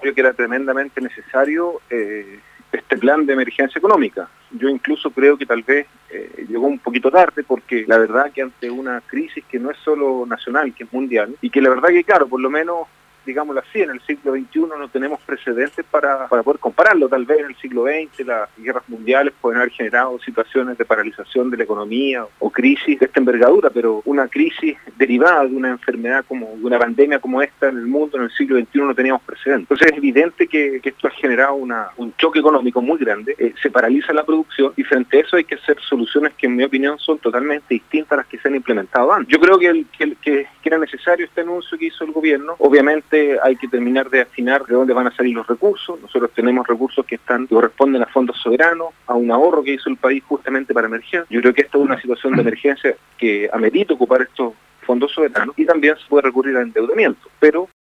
creo que era tremendamente necesario este plan de emergencia económica. Yo incluso creo que tal vez llegó un poquito tarde, porque la verdad que ante una crisis que no es solo nacional, que es mundial, y que la verdad que claro, por lo menos, digámoslo así, en el siglo XXI no tenemos precedentes para poder compararlo. Tal vez en el siglo XX las guerras mundiales pueden haber generado situaciones de paralización de la economía o crisis de esta envergadura, pero una crisis derivada de una enfermedad como de una pandemia como esta en el mundo en el siglo XXI no teníamos precedentes. Entonces es evidente que esto ha generado un choque económico muy grande, se paraliza la producción y frente a eso hay que hacer soluciones que en mi opinión son totalmente distintas a las que se han implementado antes. Yo creo que era necesario este anuncio que hizo el gobierno. Obviamente hay que terminar de afinar de dónde van a salir los recursos. Nosotros tenemos recursos que corresponden a fondos soberanos, a un ahorro que hizo el país justamente para emergencia. Yo creo que esta es una situación de emergencia que amerita ocupar estos fondos soberanos y también se puede recurrir al endeudamiento, pero